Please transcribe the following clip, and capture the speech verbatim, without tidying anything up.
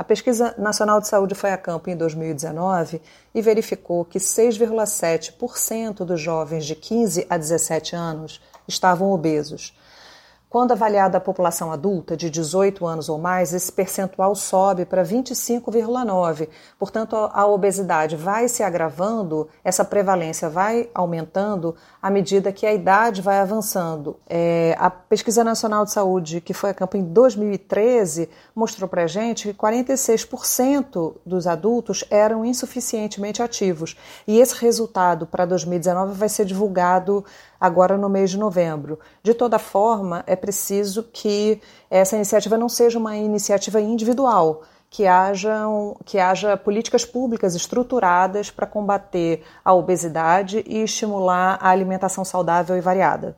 Pesquisa Nacional de Saúde foi a campo em dois mil e dezenove e verificou que seis vírgula sete por cento dos jovens de quinze a dezessete anos estavam obesos. Quando avaliada a população adulta de dezoito anos ou mais, esse percentual sobe para vinte e cinco vírgula nove por cento. Portanto, a obesidade vai se agravando, essa prevalência vai aumentando à medida que a idade vai avançando. É, a Pesquisa Nacional de Saúde, que foi a campo em dois mil e treze, mostrou para a gente que quarenta e seis por cento dos adultos eram insuficientemente ativos. E esse resultado para dois mil e dezenove vai ser divulgado agora no mês de novembro. De toda forma, é preciso que essa iniciativa não seja uma iniciativa individual, que haja, que haja políticas públicas estruturadas para combater a obesidade e estimular a alimentação saudável e variada.